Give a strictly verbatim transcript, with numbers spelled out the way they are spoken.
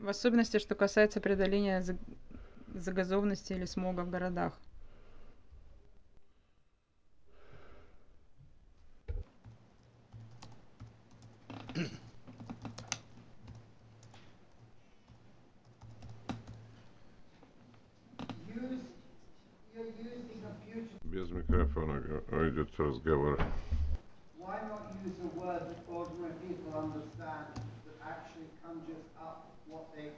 В особенности, что касается преодоления за- загазованности или смога в городах. Без микрофона г- идет разговор. Why not use a word that ordinary people understand that actually conjures up what they